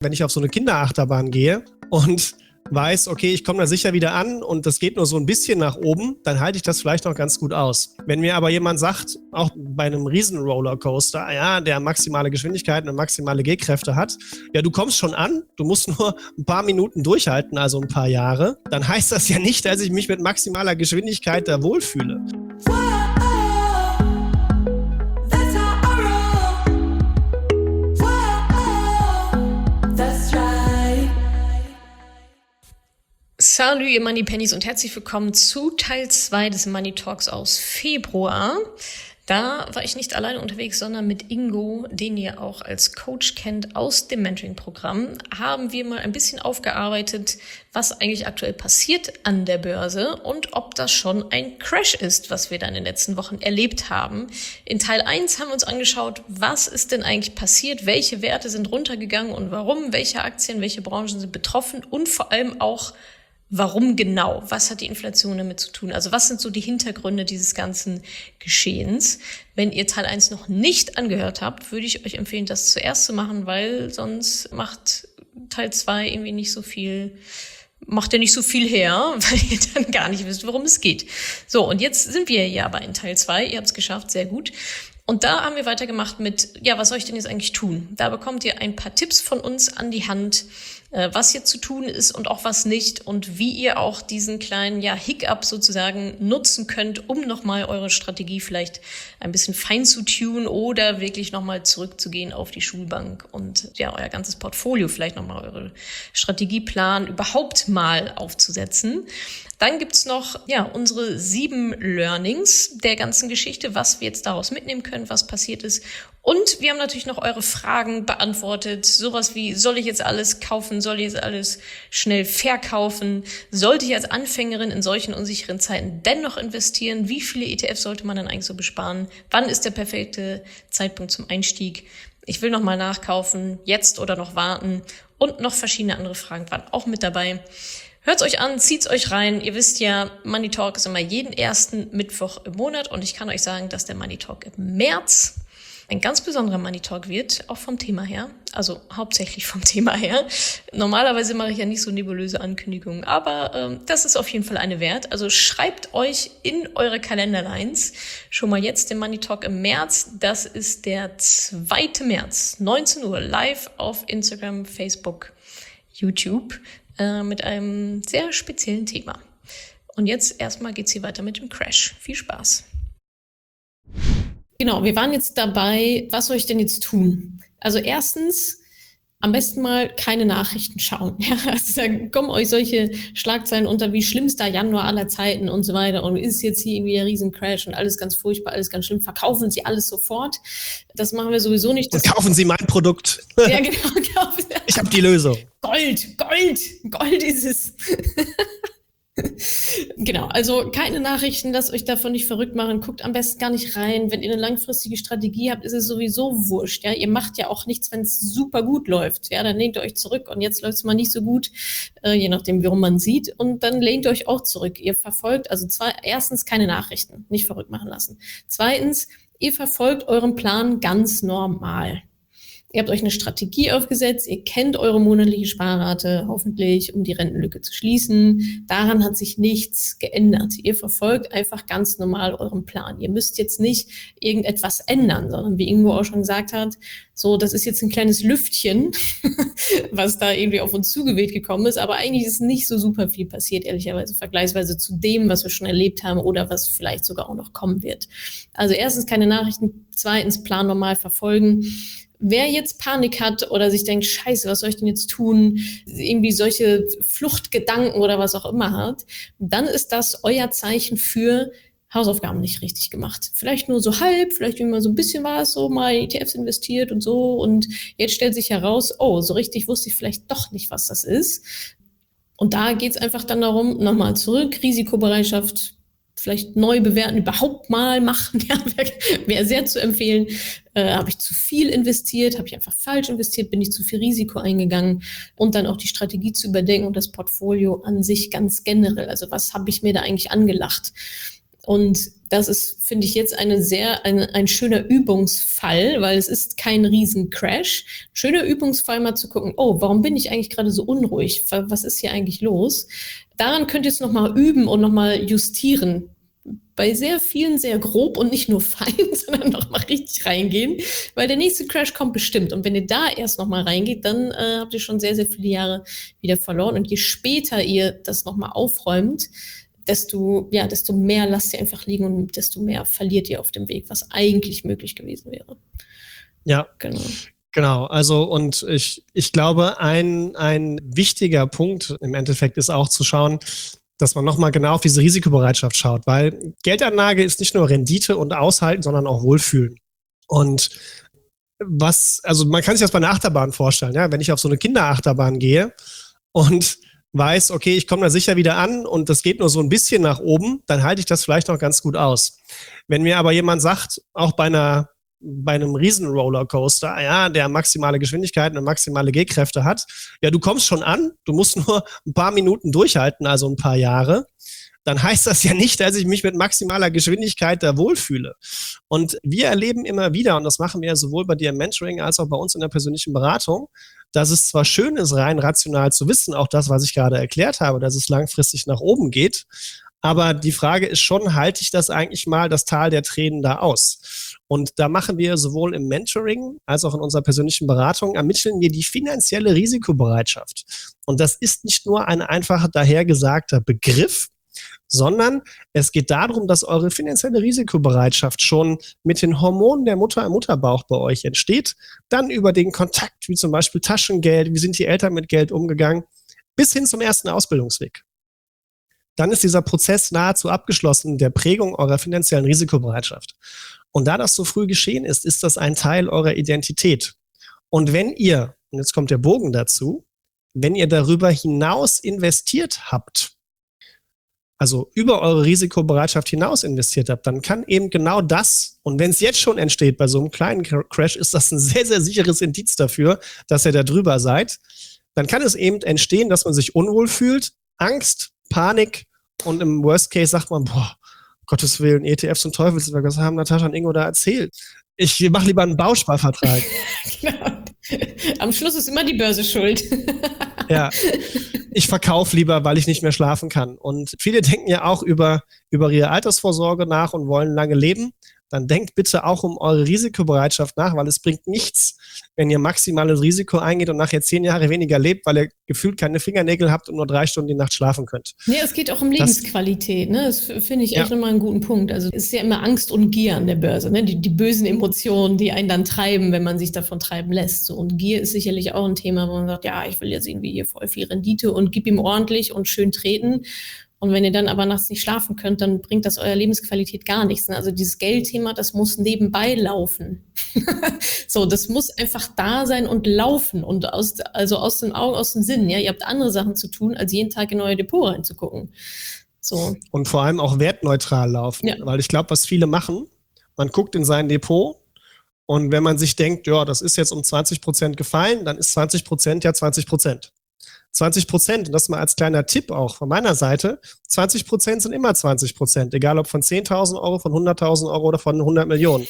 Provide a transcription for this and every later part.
wenn ich auf so eine Kinderachterbahn gehe und weiß, okay, ich komme da sicher wieder an und das geht nur so ein bisschen nach oben, dann halte ich das vielleicht noch ganz gut aus. Wenn mir aber jemand sagt, auch bei einem Riesen-Rollercoaster, ja, der maximale Geschwindigkeiten und maximale G-Kräfte hat, ja, du kommst schon an, du musst nur ein paar Minuten durchhalten, also ein paar Jahre, dann heißt das ja nicht, dass ich mich mit maximaler Geschwindigkeit da wohlfühle. Salut, ihr Money Pennies und herzlich willkommen zu Teil 2 des Money Talks aus Februar. Da war ich nicht alleine unterwegs, sondern mit Ingo, den ihr auch als Coach kennt aus dem Mentoring-Programm, haben wir mal ein bisschen aufgearbeitet, was eigentlich aktuell passiert an der Börse und ob das schon ein Crash ist, was wir da in den letzten Wochen erlebt haben. In Teil 1 haben wir uns angeschaut, was ist denn eigentlich passiert, welche Werte sind runtergegangen und warum, welche Aktien, welche Branchen sind betroffen und vor allem auch, warum genau? Was hat die Inflation damit zu tun? Also was sind so die Hintergründe dieses ganzen Geschehens? Wenn ihr Teil 1 noch nicht angehört habt, würde ich euch empfehlen, das zuerst zu machen, weil sonst macht Teil 2 irgendwie macht er nicht so viel her, weil ihr dann gar nicht wisst, worum es geht. So, und jetzt sind wir ja aber in Teil 2. Ihr habt es geschafft, sehr gut. Und da haben wir weitergemacht mit, ja, was soll ich denn jetzt eigentlich tun? Da bekommt ihr ein paar Tipps von uns an die Hand, was jetzt zu tun ist und auch was nicht und wie ihr auch diesen kleinen, ja, Hiccup sozusagen nutzen könnt, um nochmal eure Strategie vielleicht ein bisschen fein zu tunen oder wirklich nochmal zurückzugehen auf die Schulbank und ja, euer ganzes Portfolio, vielleicht nochmal eure Strategieplan überhaupt mal aufzusetzen. Dann gibt's noch, ja, unsere 7 Learnings der ganzen Geschichte, was wir jetzt daraus mitnehmen können, was passiert ist. Und wir haben natürlich noch eure Fragen beantwortet. Sowas wie, soll ich jetzt alles kaufen? Soll ich jetzt alles schnell verkaufen? Sollte ich als Anfängerin in solchen unsicheren Zeiten dennoch investieren? Wie viele ETFs sollte man dann eigentlich so besparen? Wann ist der perfekte Zeitpunkt zum Einstieg? Ich will noch mal nachkaufen, jetzt oder noch warten? Und noch verschiedene andere Fragen waren auch mit dabei. Hört's euch an, zieht's euch rein. Ihr wisst ja, Money Talk ist immer jeden ersten Mittwoch im Monat und ich kann euch sagen, dass der Money Talk im März ein ganz besonderer Money Talk wird, auch vom Thema her, also hauptsächlich vom Thema her. Normalerweise mache ich ja nicht so nebulöse Ankündigungen, aber das ist auf jeden Fall eine wert. Also schreibt euch in eure Kalenderlines schon mal jetzt den Money Talk im März. Das ist der 2. März, 19 Uhr, live auf Instagram, Facebook, YouTube. Mit einem sehr speziellen Thema. Und jetzt erstmal geht's hier weiter mit dem Crash. Viel Spaß. Genau, wir waren jetzt dabei, was soll ich denn jetzt tun? Also erstens, am besten mal keine Nachrichten schauen. Ja, also da kommen euch solche Schlagzeilen unter wie schlimmster Januar aller Zeiten und so weiter. Und ist jetzt hier irgendwie ein Riesencrash und alles ganz furchtbar, alles ganz schlimm. Verkaufen Sie alles sofort. Das machen wir sowieso nicht. Und kaufen Sie mein Produkt. Ja, genau. Ich habe die Lösung. Gold ist es. Genau, also keine Nachrichten, lasst euch davon nicht verrückt machen, guckt am besten gar nicht rein. Wenn ihr eine langfristige Strategie habt, ist es sowieso wurscht. Ja, ihr macht ja auch nichts, wenn es super gut läuft. Ja, dann lehnt ihr euch zurück und jetzt läuft es mal nicht so gut, je nachdem, warum man sieht. Und dann lehnt ihr euch auch zurück. Ihr verfolgt, also erstens keine Nachrichten, nicht verrückt machen lassen. Zweitens, ihr verfolgt euren Plan ganz normal. Ihr habt euch eine Strategie aufgesetzt, ihr kennt eure monatliche Sparrate hoffentlich, um die Rentenlücke zu schließen. Daran hat sich nichts geändert. Ihr verfolgt einfach ganz normal euren Plan. Ihr müsst jetzt nicht irgendetwas ändern, sondern wie Ingo auch schon gesagt hat, so, das ist jetzt ein kleines Lüftchen, was da irgendwie auf uns zugeweht gekommen ist, aber eigentlich ist nicht so super viel passiert, ehrlicherweise, vergleichsweise zu dem, was wir schon erlebt haben oder was vielleicht sogar auch noch kommen wird. Also erstens keine Nachrichten, zweitens Plan normal verfolgen. Wer jetzt Panik hat oder sich denkt, scheiße, was soll ich denn jetzt tun, irgendwie solche Fluchtgedanken oder was auch immer hat, dann ist das euer Zeichen für Hausaufgaben nicht richtig gemacht. Vielleicht nur so halb, vielleicht immer so ein bisschen was, so mal in ETFs investiert und so und jetzt stellt sich heraus, oh, so richtig wusste ich vielleicht doch nicht, was das ist. Und da geht's einfach dann darum, nochmal zurück, Risikobereitschaft, vielleicht neu bewerten, überhaupt mal machen, ja, wäre sehr zu empfehlen. Habe ich zu viel investiert, habe ich einfach falsch investiert, bin ich zu viel Risiko eingegangen und dann auch die Strategie zu überdenken und das Portfolio an sich ganz generell. Also was habe ich mir da eigentlich angelacht? Und das ist, finde ich, jetzt ein schöner Übungsfall, weil es ist kein Riesencrash. Schöner Übungsfall, mal zu gucken, oh, warum bin ich eigentlich gerade so unruhig? Was ist hier eigentlich los? Daran könnt ihr jetzt nochmal üben und nochmal justieren. Bei sehr vielen sehr grob und nicht nur fein, sondern nochmal richtig reingehen, weil der nächste Crash kommt bestimmt. Und wenn ihr da erst nochmal reingeht, dann habt ihr schon sehr, sehr viele Jahre wieder verloren. Und je später ihr das nochmal aufräumt, desto mehr lasst ihr einfach liegen und desto mehr verliert ihr auf dem Weg, was eigentlich möglich gewesen wäre. Ja, genau. Also und ich glaube, ein wichtiger Punkt im Endeffekt ist auch zu schauen, dass man nochmal genau auf diese Risikobereitschaft schaut, weil Geldanlage ist nicht nur Rendite und Aushalten, sondern auch Wohlfühlen. Und also man kann sich das bei einer Achterbahn vorstellen, ja, wenn ich auf so eine Kinderachterbahn gehe und weiß, okay, ich komme da sicher wieder an und das geht nur so ein bisschen nach oben, dann halte ich das vielleicht noch ganz gut aus. Wenn mir aber jemand sagt, auch bei einem Riesen-Rollercoaster, ja, der maximale Geschwindigkeiten und maximale G-Kräfte hat, ja, du kommst schon an, du musst nur ein paar Minuten durchhalten, also ein paar Jahre, dann heißt das ja nicht, dass ich mich mit maximaler Geschwindigkeit da wohlfühle. Und wir erleben immer wieder, und das machen wir ja sowohl bei dir im Mentoring als auch bei uns in der persönlichen Beratung, dass es zwar schön ist, rein rational zu wissen, auch das, was ich gerade erklärt habe, dass es langfristig nach oben geht, aber die Frage ist schon, halte ich das eigentlich mal, das Tal der Tränen da aus? Und da machen wir sowohl im Mentoring als auch in unserer persönlichen Beratung, ermitteln wir die finanzielle Risikobereitschaft. Und das ist nicht nur ein einfacher dahergesagter Begriff, sondern es geht darum, dass eure finanzielle Risikobereitschaft schon mit den Hormonen der Mutter im Mutterbauch bei euch entsteht, dann über den Kontakt, wie zum Beispiel Taschengeld, wie sind die Eltern mit Geld umgegangen, bis hin zum ersten Ausbildungsweg. Dann ist dieser Prozess nahezu abgeschlossen, der Prägung eurer finanziellen Risikobereitschaft. Und da das so früh geschehen ist, ist das ein Teil eurer Identität. Und wenn ihr, und jetzt kommt der Bogen dazu, wenn ihr darüber hinaus investiert habt, also über eure Risikobereitschaft hinaus investiert habt, dann kann eben genau das, und wenn es jetzt schon entsteht bei so einem kleinen Crash, ist das ein sehr, sehr sicheres Indiz dafür, dass ihr da drüber seid, dann kann es eben entstehen, dass man sich unwohl fühlt, Angst, Panik und im Worst Case sagt man, boah, Gottes Willen, ETFs und Teufelswerk, was haben Natascha und Ingo da erzählt? Ich mache lieber einen Bausparvertrag. Genau. Am Schluss ist immer die Börse schuld. Ja, ich verkaufe lieber, weil ich nicht mehr schlafen kann. Und viele denken ja auch über ihre Altersvorsorge nach und wollen lange leben. Dann denkt bitte auch um eure Risikobereitschaft nach, weil es bringt nichts, wenn ihr maximales Risiko eingeht und nachher 10 Jahre weniger lebt, weil ihr gefühlt keine Fingernägel habt und nur 3 Stunden die Nacht schlafen könnt. Nee, es geht auch um Lebensqualität, ne? Das finde ich echt nochmal einen guten Punkt. Also es ist ja immer Angst und Gier an der Börse, ne? Die bösen Emotionen, die einen dann treiben, wenn man sich davon treiben lässt. So, und Gier ist sicherlich auch ein Thema, wo man sagt, ja, ich will jetzt irgendwie hier voll viel Rendite und gib ihm ordentlich und schön treten. Und wenn ihr dann aber nachts nicht schlafen könnt, dann bringt das eurer Lebensqualität gar nichts. Also dieses Geldthema, das muss nebenbei laufen. So, das muss einfach da sein und laufen und aus den Augen, aus dem Sinn. Ja, ihr habt andere Sachen zu tun, als jeden Tag in euer Depot reinzugucken. So. Und vor allem auch wertneutral laufen. Ja. Weil ich glaube, was viele machen, man guckt in sein Depot und wenn man sich denkt, ja, das ist jetzt um 20% gefallen, dann ist 20% ja 20%. 20%, und das mal als kleiner Tipp auch von meiner Seite, 20% sind immer 20%, egal ob von 10.000 Euro, von 100.000 Euro oder von 100 Millionen.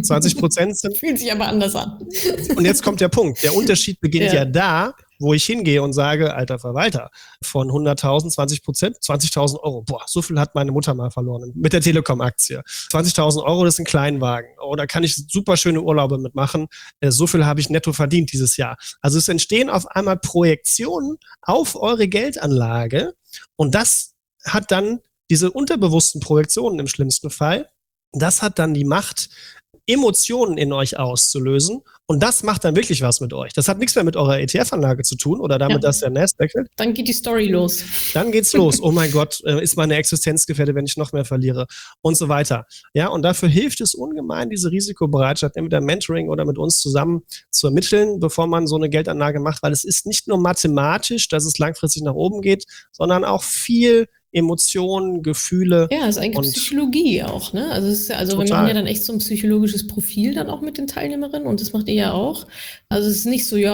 20% sind... Fühlt sich aber anders an. Und jetzt kommt der Punkt. Der Unterschied beginnt ja da, wo ich hingehe und sage, alter Verwalter, von 100.000, 20%, 20.000 Euro. Boah, so viel hat meine Mutter mal verloren mit der Telekom-Aktie. 20.000 Euro, das ist ein Kleinwagen. Oh, da kann ich super schöne Urlaube mitmachen. So viel habe ich netto verdient dieses Jahr. Also es entstehen auf einmal Projektionen auf eure Geldanlage und das hat dann diese unterbewussten Projektionen im schlimmsten Fall. Das hat dann die Macht, Emotionen in euch auszulösen. Und das macht dann wirklich was mit euch. Das hat nichts mehr mit eurer ETF-Anlage zu tun oder damit, dass der Nasdaq wechselt. Dann geht die Story los. Dann geht's los. Oh mein Gott, ist meine Existenz gefährdet, wenn ich noch mehr verliere und so weiter. Ja, und dafür hilft es ungemein, diese Risikobereitschaft entweder Mentoring oder mit uns zusammen zu ermitteln, bevor man so eine Geldanlage macht, weil es ist nicht nur mathematisch, dass es langfristig nach oben geht, sondern auch viel Emotionen, Gefühle. Ja, ist eigentlich Psychologie auch, ne? Also wir machen ja dann echt so ein psychologisches Profil dann auch mit den Teilnehmerinnen und das macht ihr ja auch. Also es ist nicht so,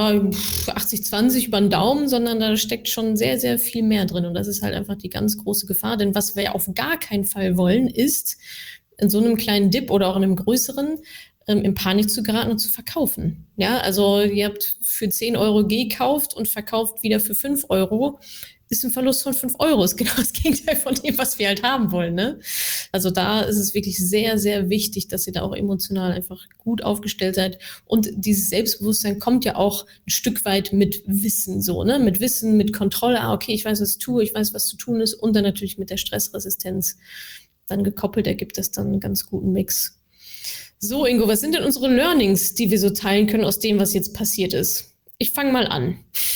80-20 über den Daumen, sondern da steckt schon sehr, sehr viel mehr drin und das ist halt einfach die ganz große Gefahr, denn was wir auf gar keinen Fall wollen, ist in so einem kleinen Dip oder auch in einem größeren in Panik zu geraten und zu verkaufen. Ja, also ihr habt für 10 Euro gekauft und verkauft wieder für 5 Euro. Ist ein Verlust von 5 Euro. Ist genau das Gegenteil von dem, was wir halt haben wollen. Ne? Also da ist es wirklich sehr, sehr wichtig, dass ihr da auch emotional einfach gut aufgestellt seid. Und dieses Selbstbewusstsein kommt ja auch ein Stück weit mit Wissen so, ne? Mit Wissen, mit Kontrolle. Okay, ich weiß, was ich tue, ich weiß, was zu tun ist. Und dann natürlich mit der Stressresistenz dann gekoppelt ergibt es dann einen ganz guten Mix. So, Ingo, was sind denn unsere Learnings, die wir so teilen können aus dem, was jetzt passiert ist? Ich fange mal an.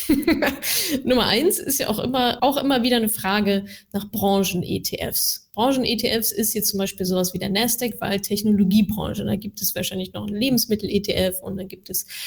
Nummer 1 ist ja auch immer wieder eine Frage nach Branchen-ETFs. Branchen-ETFs ist jetzt zum Beispiel sowas wie der Nasdaq, weil Technologiebranche. Da gibt es wahrscheinlich noch einen Lebensmittel-ETF und dann gibt es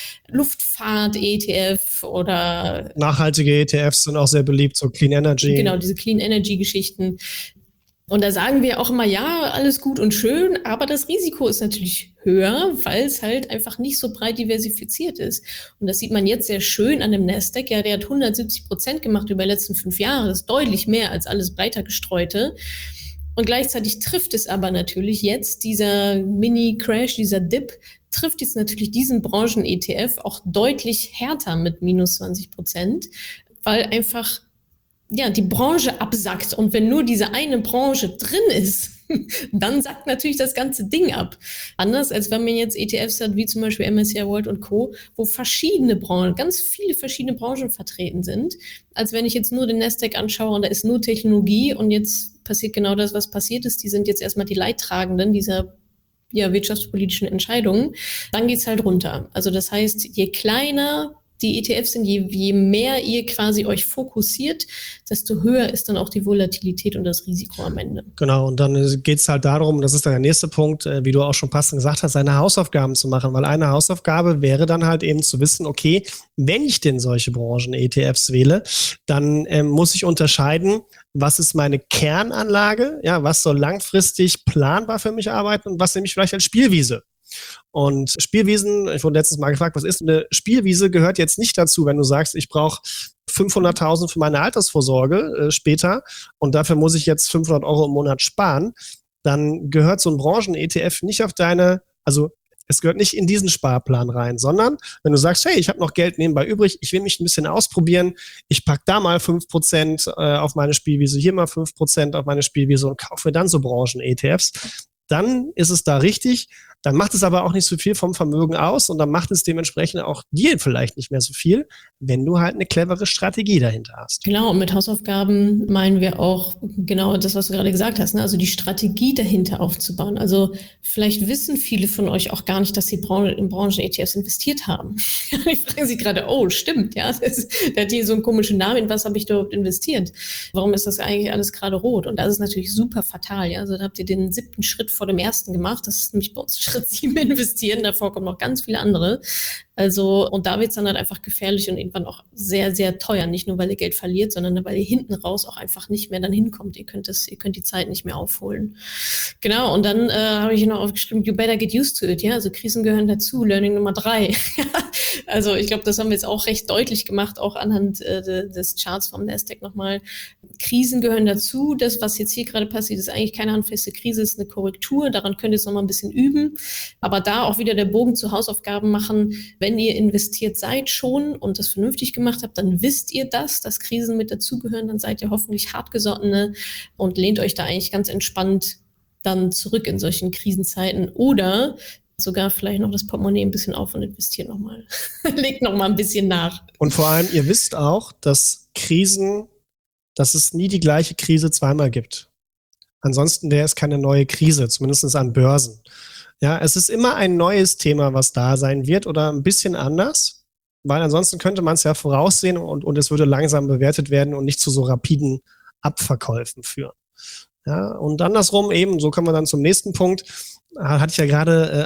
Luftfahrt-ETF oder... Nachhaltige ETFs sind auch sehr beliebt, so Clean Energy. Genau, diese Clean Energy-Geschichten. Und da sagen wir auch immer, ja, alles gut und schön, aber das Risiko ist natürlich höher, weil es halt einfach nicht so breit diversifiziert ist. Und das sieht man jetzt sehr schön an dem Nasdaq. Ja, der hat 170% gemacht über die letzten 5 Jahre. Das ist deutlich mehr als alles breiter gestreute. Und gleichzeitig trifft es aber natürlich jetzt, dieser Mini-Crash, dieser Dip, trifft jetzt natürlich diesen Branchen-ETF auch deutlich härter mit minus 20%, weil einfach die Branche absackt. Und wenn nur diese eine Branche drin ist, dann sackt natürlich das ganze Ding ab. Anders als wenn man jetzt ETFs hat, wie zum Beispiel MSCI World und Co., wo verschiedene Branchen, ganz viele verschiedene Branchen vertreten sind, als wenn ich jetzt nur den Nasdaq anschaue und da ist nur Technologie und jetzt passiert genau das, was passiert ist. Die sind jetzt erstmal die Leidtragenden dieser wirtschaftspolitischen Entscheidungen. Dann geht's halt runter. Also das heißt, je kleiner die ETFs sind, je mehr ihr quasi euch fokussiert, desto höher ist dann auch die Volatilität und das Risiko am Ende. Genau, und dann geht es halt darum, das ist dann der nächste Punkt, wie du auch schon passend gesagt hast, seine Hausaufgaben zu machen, weil eine Hausaufgabe wäre dann halt eben zu wissen, okay, wenn ich denn solche Branchen-ETFs wähle, dann muss ich unterscheiden, was ist meine Kernanlage, was soll langfristig planbar für mich arbeiten und was nehme ich vielleicht als Spielwiese. Und Spielwiesen, ich wurde letztens mal gefragt, was ist eine Spielwiese, gehört jetzt nicht dazu, wenn du sagst, ich brauche 500.000 für meine Altersvorsorge später und dafür muss ich jetzt 500 Euro im Monat sparen, dann gehört so ein Branchen-ETF nicht auf es gehört nicht in diesen Sparplan rein, sondern wenn du sagst, hey, ich habe noch Geld nebenbei übrig, ich will mich ein bisschen ausprobieren, ich packe da mal 5% auf meine Spielwiese, hier mal 5% auf meine Spielwiese und kaufe dann so Branchen-ETFs, dann ist es da richtig. Dann macht es aber auch nicht so viel vom Vermögen aus und dann macht es dementsprechend auch dir vielleicht nicht mehr so viel, wenn du halt eine clevere Strategie dahinter hast. Genau, und mit Hausaufgaben meinen wir auch genau das, was du gerade gesagt hast, ne? Also die Strategie dahinter aufzubauen. Also vielleicht wissen viele von euch auch gar nicht, dass sie in Branchen-ETFs investiert haben. Die fragen sich gerade, oh, stimmt, der hat hier so einen komischen Namen, in was habe ich da überhaupt investiert? Warum ist das eigentlich alles gerade rot? Und das ist natürlich super fatal, ja. Also da habt ihr den 7. Schritt vor dem ersten gemacht, das ist nämlich bei uns Schritt 7 investieren, davor kommen noch ganz viele andere. Also, und da wird es dann halt einfach gefährlich und irgendwann auch sehr, sehr teuer. Nicht nur, weil ihr Geld verliert, sondern weil ihr hinten raus auch einfach nicht mehr dann hinkommt. Ihr könnt die Zeit nicht mehr aufholen. Genau, und dann habe ich noch aufgeschrieben, you better get used to it. Ja, also Krisen gehören dazu. Learning Nummer 3. Also ich glaube, das haben wir jetzt auch recht deutlich gemacht, auch anhand des Charts vom Nasdaq nochmal. Krisen gehören dazu. Das, was jetzt hier gerade passiert, ist eigentlich keine handfeste Krise, ist eine Korrektur. Daran könnt ihr jetzt nochmal ein bisschen üben. Aber da auch wieder der Bogen zu Hausaufgaben machen. Wenn ihr investiert seid schon und das vernünftig gemacht habt, dann wisst ihr das, dass Krisen mit dazugehören. Dann seid ihr hoffentlich hartgesottene und lehnt euch da eigentlich ganz entspannt dann zurück in solchen Krisenzeiten. Oder sogar vielleicht noch das Portemonnaie ein bisschen auf und investiert nochmal. Legt nochmal ein bisschen nach. Und vor allem, ihr wisst auch, dass es nie die gleiche Krise zweimal gibt. Ansonsten wäre es keine neue Krise, zumindest an Börsen. Ja, es ist immer ein neues Thema, was da sein wird oder ein bisschen anders, weil ansonsten könnte man es ja voraussehen und es würde langsam bewertet werden und nicht zu so rapiden Abverkäufen führen. Ja, und andersrum eben, so kommen wir dann zum nächsten Punkt, hatte ich ja gerade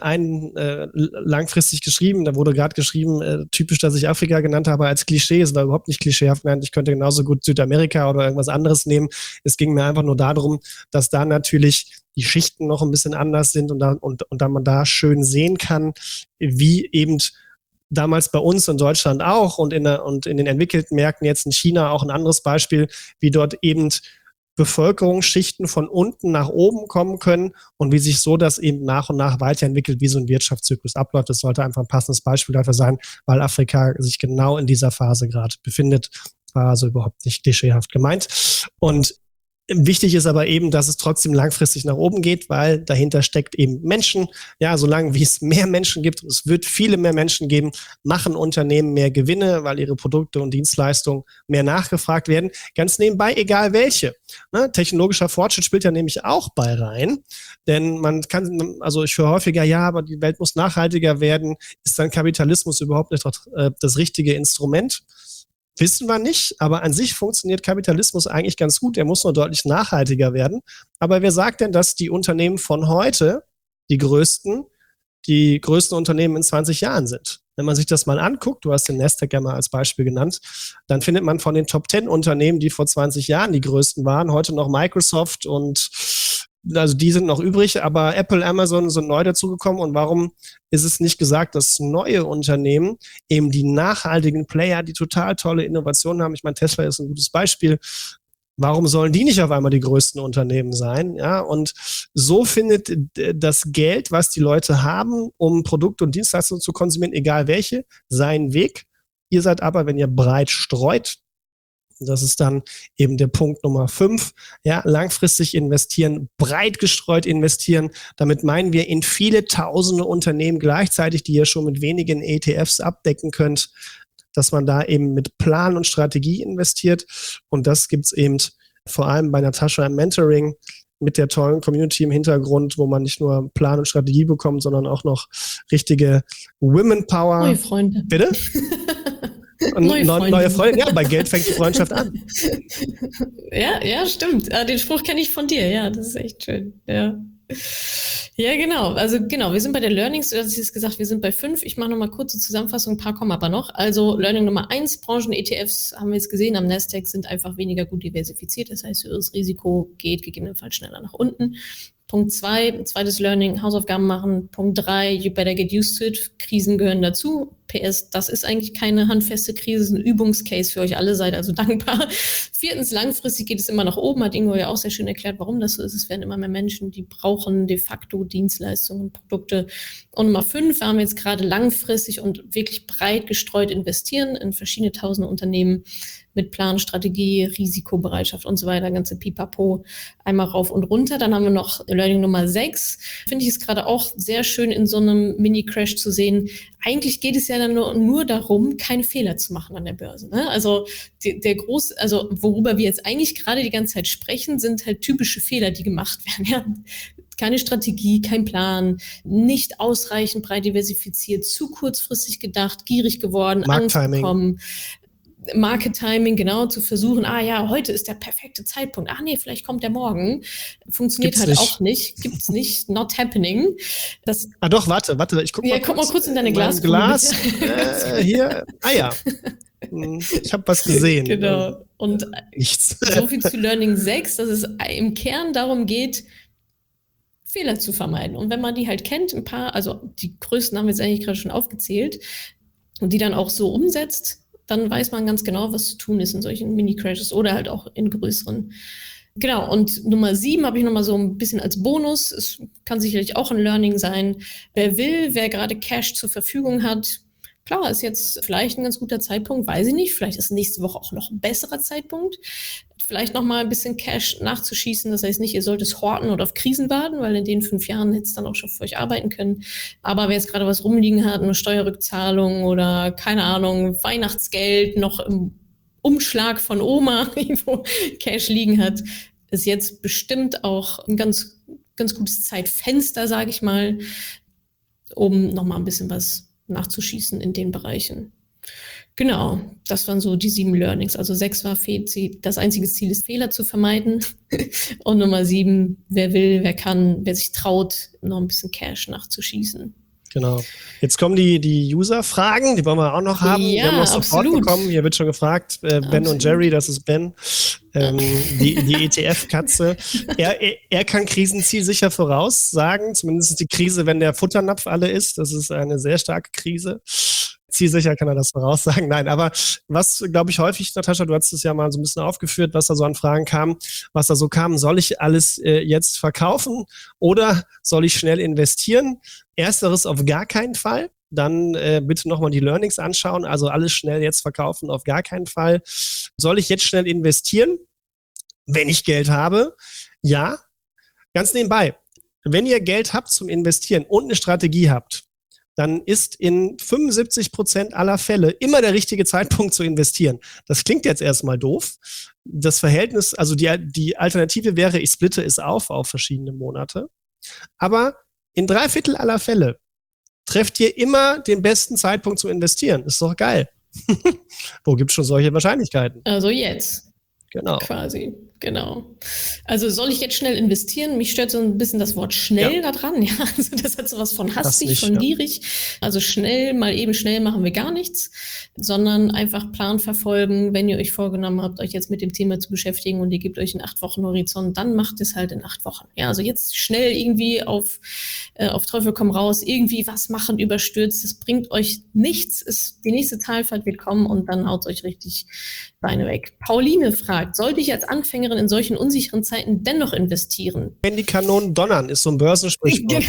langfristig geschrieben. Da wurde gerade geschrieben, typisch, dass ich Afrika genannt habe als Klischee. Es war überhaupt nicht klischeehaft genannt. Ich könnte genauso gut Südamerika oder irgendwas anderes nehmen. Es ging mir einfach nur darum, dass da natürlich die Schichten noch ein bisschen anders sind und da man da schön sehen kann, wie eben damals bei uns in Deutschland auch und in den entwickelten Märkten, jetzt in China auch ein anderes Beispiel, wie dort eben Bevölkerungsschichten von unten nach oben kommen können und wie sich so das eben nach und nach weiterentwickelt, wie so ein Wirtschaftszyklus abläuft. Das sollte einfach ein passendes Beispiel dafür sein, weil Afrika sich genau in dieser Phase gerade befindet. War also überhaupt nicht klischeehaft gemeint. Und wichtig ist aber eben, dass es trotzdem langfristig nach oben geht, weil dahinter steckt eben Menschen. Ja, solange wie es mehr Menschen gibt, es wird viele mehr Menschen geben, machen Unternehmen mehr Gewinne, weil ihre Produkte und Dienstleistungen mehr nachgefragt werden. Ganz nebenbei, egal welche. Ne? Technologischer Fortschritt spielt ja nämlich auch bei rein, denn ich höre häufiger, ja, aber die Welt muss nachhaltiger werden. Ist dann Kapitalismus überhaupt nicht das richtige Instrument? Wissen wir nicht, aber an sich funktioniert Kapitalismus eigentlich ganz gut. Der muss nur deutlich nachhaltiger werden. Aber wer sagt denn, dass die Unternehmen von heute die größten Unternehmen in 20 Jahren sind? Wenn man sich das mal anguckt, du hast den Nasdaq ja mal als Beispiel genannt, dann findet man von den Top 10 Unternehmen, die vor 20 Jahren die größten waren, heute noch Microsoft und also die sind noch übrig, aber Apple, Amazon sind neu dazugekommen. Und warum ist es nicht gesagt, dass neue Unternehmen, eben die nachhaltigen Player, die total tolle Innovationen haben, ich meine, Tesla ist ein gutes Beispiel, warum sollen die nicht auf einmal die größten Unternehmen sein? Ja, und so findet das Geld, was die Leute haben, um Produkte und Dienstleistungen zu konsumieren, egal welche, seinen Weg. Ihr seid aber, wenn ihr breit streut, das ist dann eben der Punkt Nummer 5. Ja, langfristig investieren, breit gestreut investieren. Damit meinen wir in viele tausende Unternehmen gleichzeitig, die ihr schon mit wenigen ETFs abdecken könnt, dass man da eben mit Plan und Strategie investiert. Und das gibt's eben vor allem bei Natascha im Mentoring mit der tollen Community im Hintergrund, wo man nicht nur Plan und Strategie bekommt, sondern auch noch richtige Women Power. Neue Freunde. Bitte? Neue Freunde. Ja, bei Geld fängt die Freundschaft an. Ja, stimmt. Den Spruch kenne ich von dir. Ja, das ist echt schön. Ja, genau. Also genau, wir sind bei der Learnings, du hast jetzt gesagt, wir sind bei 5. Ich mache nochmal kurze Zusammenfassung, ein paar kommen aber noch. Also Learning Nummer 1, Branchen-ETFs, haben wir jetzt gesehen, am Nasdaq sind einfach weniger gut diversifiziert. Das heißt, höheres Risiko geht gegebenenfalls schneller nach unten. Punkt 2, zweites Learning, Hausaufgaben machen. Punkt 3, you better get used to it. Krisen gehören dazu. PS, das ist eigentlich keine handfeste Krise, es ist ein Übungscase für euch alle, seid also dankbar. 4, langfristig geht es immer nach oben, hat Ingo ja auch sehr schön erklärt, warum das so ist. Es werden immer mehr Menschen, die brauchen de facto Dienstleistungen und Produkte. Und Nummer 5, haben wir jetzt gerade langfristig und wirklich breit gestreut investieren in verschiedene tausende Unternehmen mit Plan, Strategie, Risikobereitschaft und so weiter, ganze Pipapo, einmal rauf und runter. Dann haben wir noch Learning Nummer 6. Finde ich es gerade auch sehr schön in so einem Mini-Crash zu sehen. Eigentlich geht es ja dann nur darum, keine Fehler zu machen an der Börse. Ne? Also worüber wir jetzt eigentlich gerade die ganze Zeit sprechen, sind halt typische Fehler, die gemacht werden. Ja? Keine Strategie, kein Plan, nicht ausreichend breit diversifiziert, zu kurzfristig gedacht, gierig geworden, Angst bekommen. Market Timing, genau, zu versuchen, heute ist der perfekte Zeitpunkt. Nee, vielleicht kommt der morgen. Funktioniert Gibt's halt nicht. auch nicht. Gibt's nicht. Not happening. Doch, warte, ich guck mal guck mal kurz in deine Glas. Hier. Ja. Ich habe was gesehen. Genau. Und nichts. So viel zu Learning 6, dass es im Kern darum geht, Fehler zu vermeiden. Und wenn man die halt kennt, ein paar, also die größten haben wir jetzt eigentlich gerade schon aufgezählt, und die dann auch so umsetzt, dann weiß man ganz genau, was zu tun ist in solchen Mini-Crashes oder halt auch in größeren. Genau, und Nummer 7 habe ich nochmal so ein bisschen als Bonus. Es kann sicherlich auch ein Learning sein. Wer gerade Cash zur Verfügung hat, klar, ist jetzt vielleicht ein ganz guter Zeitpunkt, weiß ich nicht. Vielleicht ist nächste Woche auch noch ein besserer Zeitpunkt. Vielleicht noch mal ein bisschen Cash nachzuschießen. Das heißt nicht, ihr sollt es horten oder auf Krisen warten, weil in den 5 Jahren hätte es dann auch schon für euch arbeiten können. Aber wer jetzt gerade was rumliegen hat, eine Steuerrückzahlung oder keine Ahnung, Weihnachtsgeld noch im Umschlag von Oma, wo Cash liegen hat, ist jetzt bestimmt auch ein ganz, ganz gutes Zeitfenster, sage ich mal, um noch mal ein bisschen was nachzuschießen in den Bereichen. Genau, das waren so die 7 Learnings. Also 6 war das einzige Ziel ist, Fehler zu vermeiden. Und Nummer 7, wer will, wer kann, wer sich traut, noch ein bisschen Cash nachzuschießen. Genau. Jetzt kommen die User-Fragen, die wollen wir auch noch haben. Ja, wir haben noch Support bekommen. Hier wird schon gefragt, Ben und Jerry, das ist Ben, die ETF-Katze. Er kann Krisenziel sicher voraussagen, zumindest die Krise, wenn der Futternapf alle ist. Das ist eine sehr starke Krise. Zielsicher kann er das voraussagen. Nein, aber was, glaube ich, häufig, Natascha, du hast es ja mal so ein bisschen aufgeführt, was da so an Fragen kam, was da so kam, soll ich alles jetzt verkaufen oder soll ich schnell investieren? Ersteres auf gar keinen Fall. Dann bitte nochmal die Learnings anschauen. Also alles schnell jetzt verkaufen, auf gar keinen Fall. Soll ich jetzt schnell investieren, wenn ich Geld habe? Ja. Ganz nebenbei, wenn ihr Geld habt zum Investieren und eine Strategie habt, dann ist in 75% aller Fälle immer der richtige Zeitpunkt zu investieren. Das klingt jetzt erstmal doof. Das Verhältnis, also die Alternative wäre, ich splitte es auf verschiedene Monate. Aber in 3/4 aller Fälle trefft ihr immer den besten Zeitpunkt zu investieren. Ist doch geil. Wo gibt es schon solche Wahrscheinlichkeiten? Also jetzt. Genau. Quasi, genau. Also soll ich jetzt schnell investieren? Mich stört so ein bisschen das Wort schnell da dran. Ja, also das hat sowas von hastig, von gierig. Also schnell, mal eben schnell machen wir gar nichts, sondern einfach Plan verfolgen. Wenn ihr euch vorgenommen habt, euch jetzt mit dem Thema zu beschäftigen und ihr gebt euch einen 8-Wochen-Horizont, dann macht es halt in 8 Wochen. Ja, also jetzt schnell irgendwie auf Teufel komm raus, irgendwie was machen, überstürzt. Das bringt euch nichts. Die nächste Talfahrt wird kommen und dann haut euch richtig Beine weg. Pauline fragt, sollte ich als Anfängerin in solchen unsicheren Zeiten dennoch investieren? Wenn die Kanonen donnern, ist so ein Börsensprichwort.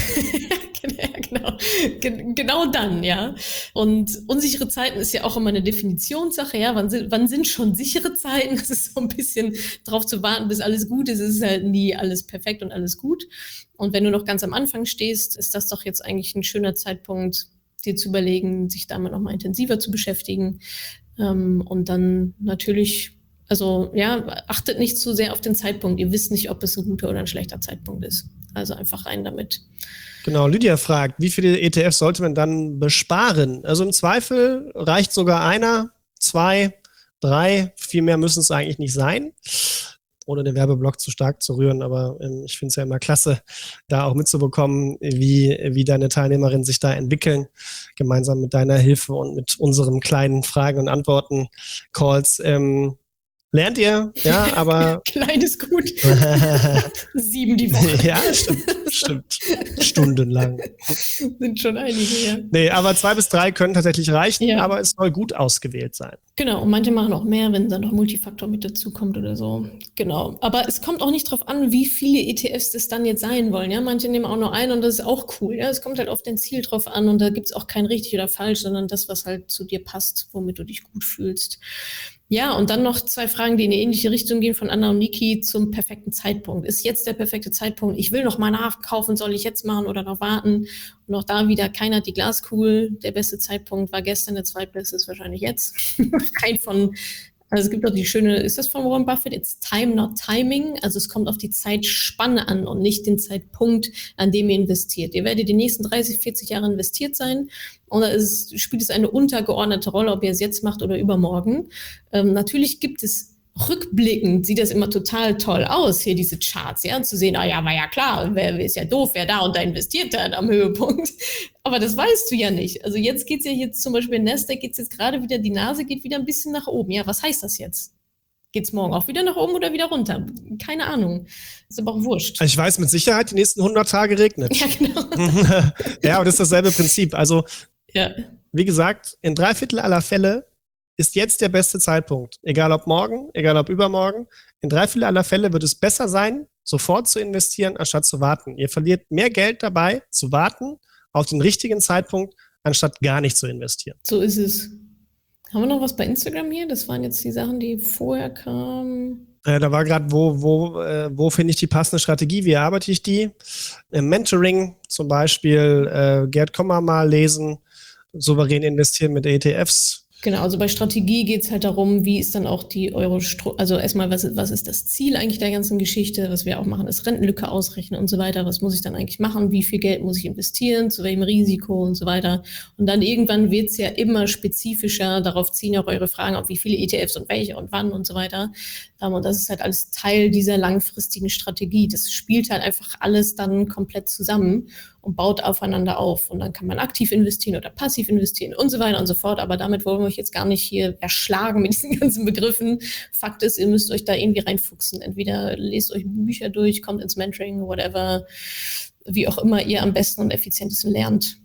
Genau dann, ja. Und unsichere Zeiten ist ja auch immer eine Definitionssache, ja. Wann sind schon sichere Zeiten? Das ist so ein bisschen drauf zu warten, bis alles gut ist. Es ist halt nie alles perfekt und alles gut. Und wenn du noch ganz am Anfang stehst, ist das doch jetzt eigentlich ein schöner Zeitpunkt, dir zu überlegen, sich damit nochmal intensiver zu beschäftigen. Und dann natürlich, also ja, achtet nicht zu sehr auf den Zeitpunkt. Ihr wisst nicht, ob es ein guter oder ein schlechter Zeitpunkt ist. Also einfach rein damit. Genau, Lydia fragt, wie viele ETFs sollte man dann besparen? Also im Zweifel reicht sogar einer, 2, 3, viel mehr müssen es eigentlich nicht sein, ohne den Werbeblock zu stark zu rühren, aber ich finde es ja immer klasse, da auch mitzubekommen, wie deine Teilnehmerinnen sich da entwickeln, gemeinsam mit deiner Hilfe und mit unseren kleinen Fragen- und Antworten-Calls. Lernt ihr, ja, aber... Klein ist gut. 7 die Woche. Ja, stimmt. Stundenlang. Sind schon einige, ja. Nee, aber 2 bis 3 können tatsächlich reichen, ja. Aber es soll gut ausgewählt sein. Genau, und manche machen auch mehr, wenn dann noch Multifaktor mit dazu kommt oder so. Genau, aber es kommt auch nicht drauf an, wie viele ETFs das dann jetzt sein wollen. Ja, manche nehmen auch nur einen und das ist auch cool. Ja, es kommt halt auf dein Ziel drauf an und da gibt es auch kein richtig oder falsch, sondern das, was halt zu dir passt, womit du dich gut fühlst. Ja, und dann noch 2 Fragen, die in eine ähnliche Richtung gehen von Anna und Niki zum perfekten Zeitpunkt. Ist jetzt der perfekte Zeitpunkt? Ich will noch mal nachkaufen, soll ich jetzt machen oder noch warten? Und auch da wieder, keiner hat die Glaskugel. Der beste Zeitpunkt war gestern, der zweitbeste ist wahrscheinlich jetzt. Also es gibt auch die schöne, ist das von Warren Buffett? It's time, not timing. Also es kommt auf die Zeitspanne an und nicht den Zeitpunkt, an dem ihr investiert. Ihr werdet die nächsten 30, 40 Jahre investiert sein und da spielt es eine untergeordnete Rolle, ob ihr es jetzt macht oder übermorgen. Natürlich gibt es rückblickend, sieht das immer total toll aus, hier diese Charts, ja, zu sehen, war ja klar, wer ist ja doof, wer da und da investiert hat am Höhepunkt. Aber das weißt du ja nicht. Also jetzt geht's ja jetzt zum Beispiel in Nasdaq, geht's jetzt gerade wieder, die Nase geht wieder ein bisschen nach oben. Ja, was heißt das jetzt? Geht's morgen auch wieder nach oben oder wieder runter? Keine Ahnung. Ist aber auch wurscht. Ich weiß mit Sicherheit, die nächsten 100 Tage regnet. Ja, genau. Ja, aber das ist dasselbe Prinzip. Also, ja. Wie gesagt, in 3/4 aller Fälle ist jetzt der beste Zeitpunkt. Egal ob morgen, egal ob übermorgen. In 3/4 aller Fälle wird es besser sein, sofort zu investieren, anstatt zu warten. Ihr verliert mehr Geld dabei, zu warten auf den richtigen Zeitpunkt, anstatt gar nicht zu investieren. So ist es. Haben wir noch was bei Instagram hier? Das waren jetzt die Sachen, die vorher kamen. Da war gerade, wo finde ich die passende Strategie, wie erarbeite ich die? Im Mentoring zum Beispiel, Gerd Kommer mal lesen, souverän investieren mit ETFs. Genau, also bei Strategie geht es halt darum, wie ist dann auch also erstmal, was ist das Ziel eigentlich der ganzen Geschichte? Was wir auch machen, ist Rentenlücke ausrechnen und so weiter. Was muss ich dann eigentlich machen? Wie viel Geld muss ich investieren? Zu welchem Risiko und so weiter? Und dann irgendwann wird es ja immer spezifischer. Darauf ziehen auch eure Fragen ab, wie viele ETFs und welche und wann und so weiter. Und das ist halt alles Teil dieser langfristigen Strategie. Das spielt halt einfach alles dann komplett zusammen und baut aufeinander auf. Und dann kann man aktiv investieren oder passiv investieren und so weiter und so fort. Aber damit wollen wir euch jetzt gar nicht hier erschlagen mit diesen ganzen Begriffen. Fakt ist, ihr müsst euch da irgendwie reinfuchsen. Entweder lest euch Bücher durch, kommt ins Mentoring, whatever, wie auch immer ihr am besten und effizientesten lernt.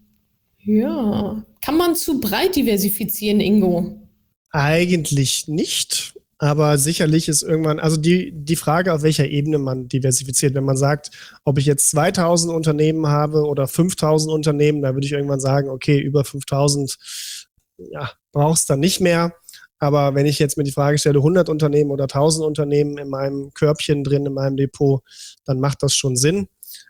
Ja, kann man zu breit diversifizieren, Ingo? Eigentlich nicht. Aber sicherlich ist irgendwann, also die Frage, auf welcher Ebene man diversifiziert. Wenn man sagt, ob ich jetzt 2000 Unternehmen habe oder 5000 Unternehmen, da würde ich irgendwann sagen, okay, über 5000, ja, brauchst du dann nicht mehr. Aber wenn ich jetzt mir die Frage stelle, 100 Unternehmen oder 1000 Unternehmen in meinem Körbchen drin, in meinem Depot, dann macht das schon Sinn.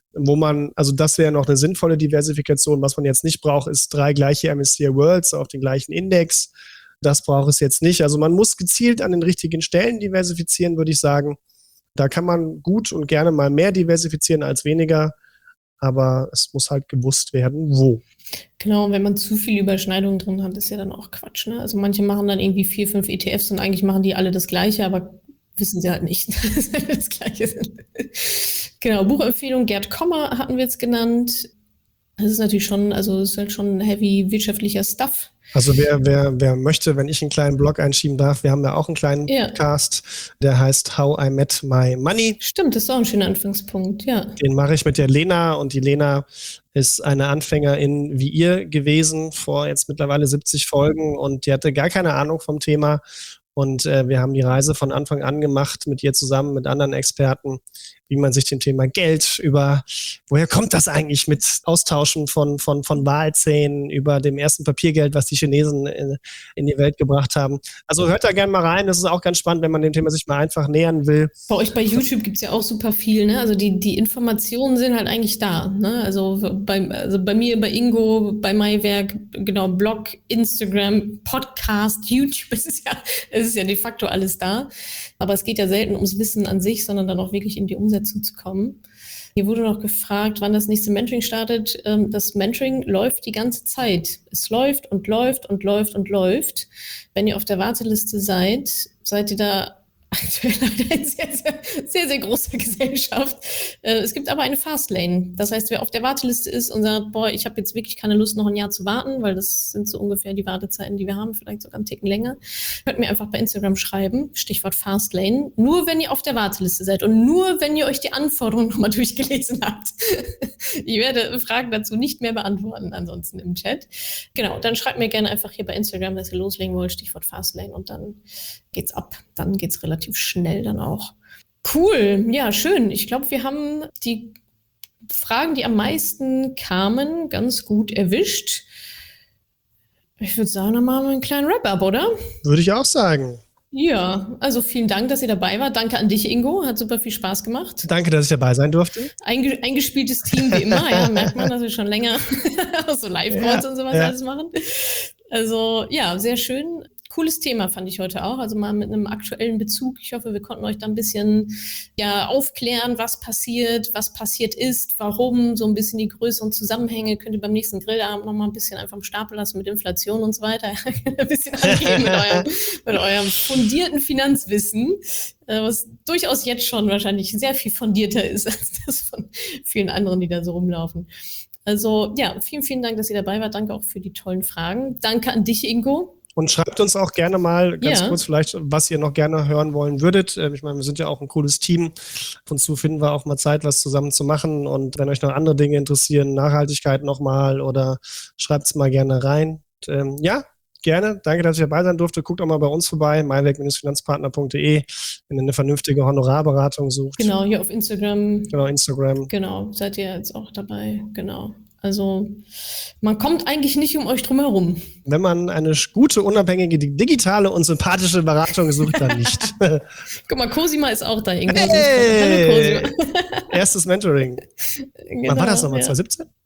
Also das wäre noch eine sinnvolle Diversifikation. Was man jetzt nicht braucht, ist 3 gleiche MSCI Worlds auf den gleichen Index. Das braucht es jetzt nicht. Also man muss gezielt an den richtigen Stellen diversifizieren, würde ich sagen. Da kann man gut und gerne mal mehr diversifizieren als weniger, aber es muss halt gewusst werden, wo. Genau, und wenn man zu viel Überschneidung drin hat, ist ja dann auch Quatsch, ne? Also manche machen dann irgendwie 4, 5 ETFs und eigentlich machen die alle das Gleiche, aber wissen sie halt nicht, dass alle das Gleiche sind. Genau, Buchempfehlung Gerd Kommer hatten wir jetzt genannt. Das ist natürlich schon, also es ist halt schon heavy wirtschaftlicher Stuff. Also wer möchte, wenn ich einen kleinen Blog einschieben darf, wir haben ja auch einen kleinen Podcast, der heißt How I Met My Money. Stimmt, das ist auch ein schöner Anfangspunkt, ja. Den mache ich mit der Lena und die Lena ist eine Anfängerin wie ihr gewesen, vor jetzt mittlerweile 70 Folgen und die hatte gar keine Ahnung vom Thema und wir haben die Reise von Anfang an gemacht mit ihr zusammen, mit anderen Experten, wie man sich dem Thema Geld woher kommt das eigentlich mit Austauschen von Walzähnen über dem ersten Papiergeld, was die Chinesen in die Welt gebracht haben. Also hört da gerne mal rein, das ist auch ganz spannend, wenn man dem Thema sich mal einfach nähern will. Bei euch bei YouTube gibt es ja auch super viel, ne? Also die Informationen sind halt eigentlich da, ne? Also bei mir, bei Ingo, bei Maiwerk, genau, Blog, Instagram, Podcast, YouTube, es ist ja de facto alles da. Aber es geht ja selten ums Wissen an sich, sondern dann auch wirklich in die Umsetzung zu kommen. Hier wurde noch gefragt, wann das nächste Mentoring startet. Das Mentoring läuft die ganze Zeit. Es läuft und läuft und läuft und läuft. Wenn ihr auf der Warteliste seid ihr da aktuell leider in sehr, sehr, sehr großer Gesellschaft. Es gibt aber eine Fastlane. Das heißt, wer auf der Warteliste ist und sagt, boah, ich habe jetzt wirklich keine Lust, noch ein Jahr zu warten, weil das sind so ungefähr die Wartezeiten, die wir haben, vielleicht sogar einen Ticken länger, könnt mir einfach bei Instagram schreiben, Stichwort Fastlane, nur wenn ihr auf der Warteliste seid und nur wenn ihr euch die Anforderungen nochmal durchgelesen habt. Ich werde Fragen dazu nicht mehr beantworten, ansonsten im Chat. Genau, dann schreibt mir gerne einfach hier bei Instagram, dass ihr loslegen wollt, Stichwort Fastlane und dann geht's ab. Dann geht's relativ schnell dann auch. Cool, ja, schön. Ich glaube, wir haben die Fragen, die am meisten kamen, ganz gut erwischt. Ich würde sagen, dann machen wir einen kleinen Wrap-up, oder? Würde ich auch sagen. Ja, also vielen Dank, dass ihr dabei wart. Danke an dich, Ingo. Hat super viel Spaß gemacht. Danke, dass ich dabei sein durfte. Eingespieltes Team wie immer. Ja, merkt man, dass wir schon länger so Live-Calls und sowas alles machen. Also ja, sehr schön. Cooles Thema fand ich heute auch, also mal mit einem aktuellen Bezug. Ich hoffe, wir konnten euch da ein bisschen aufklären, was passiert ist, warum, so ein bisschen die größeren Zusammenhänge. Könnt ihr beim nächsten Grillabend noch mal ein bisschen einfach am Stapel lassen mit Inflation und so weiter. Ein bisschen angeben mit eurem fundierten Finanzwissen, was durchaus jetzt schon wahrscheinlich sehr viel fundierter ist als das von vielen anderen, die da so rumlaufen. Also ja, vielen, vielen Dank, dass ihr dabei wart. Danke auch für die tollen Fragen. Danke an dich, Ingo. Und schreibt uns auch gerne mal ganz kurz vielleicht, was ihr noch gerne hören wollen würdet. Ich meine, wir sind ja auch ein cooles Team. Ab und zu finden wir auch mal Zeit, was zusammen zu machen. Und wenn euch noch andere Dinge interessieren, Nachhaltigkeit nochmal oder schreibt es mal gerne rein. Und, ja, gerne. Danke, dass ich dabei sein durfte. Guckt auch mal bei uns vorbei, maiwerk-finanzpartner.de, wenn ihr eine vernünftige Honorarberatung sucht. Genau, hier auf Instagram. Genau, Instagram. Genau, seid ihr jetzt auch dabei. Genau. Also man kommt eigentlich nicht um euch drum herum. Wenn man eine gute, unabhängige, digitale und sympathische Beratung sucht, dann nicht. Guck mal, Cosima ist auch da. Hey! Hallo Cosima. Erstes Mentoring. Genau, Wann war das nochmal? 2017?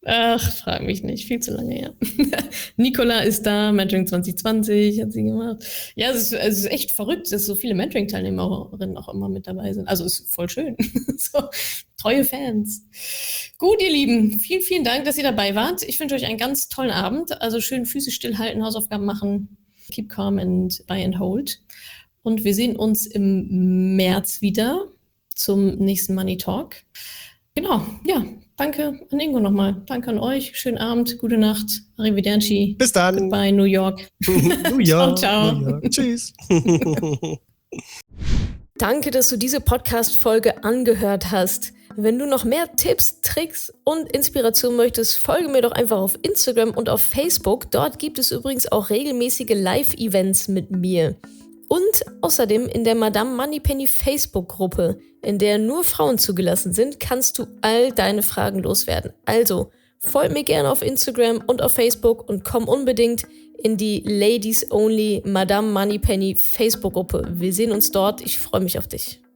Ach, frag mich nicht, viel zu lange her. Nicola ist da, Mentoring 2020 hat sie gemacht. Ja, es ist echt verrückt, dass so viele Mentoring-Teilnehmerinnen auch immer mit dabei sind. Also ist voll schön. So, treue Fans. Gut, ihr Lieben, vielen, vielen Dank, dass ihr dabei wart. Ich wünsche euch einen ganz tollen Abend. Also schön Füße stillhalten, Hausaufgaben machen, keep calm and buy and hold. Und wir sehen uns im März wieder zum nächsten Money Talk. Genau, ja. Danke an Ingo nochmal. Danke an euch. Schönen Abend, gute Nacht. Arrivederci. Bis dann. Goodbye, New York. New York. Ciao, ciao. New York. Tschüss. Danke, dass du diese Podcast-Folge angehört hast. Wenn du noch mehr Tipps, Tricks und Inspiration möchtest, folge mir doch einfach auf Instagram und auf Facebook. Dort gibt es übrigens auch regelmäßige Live-Events mit mir. Und außerdem in der Madame Moneypenny Facebook-Gruppe, in der nur Frauen zugelassen sind, kannst du all deine Fragen loswerden. Also, folg mir gerne auf Instagram und auf Facebook und komm unbedingt in die Ladies Only Madame Moneypenny Facebook-Gruppe. Wir sehen uns dort. Ich freue mich auf dich.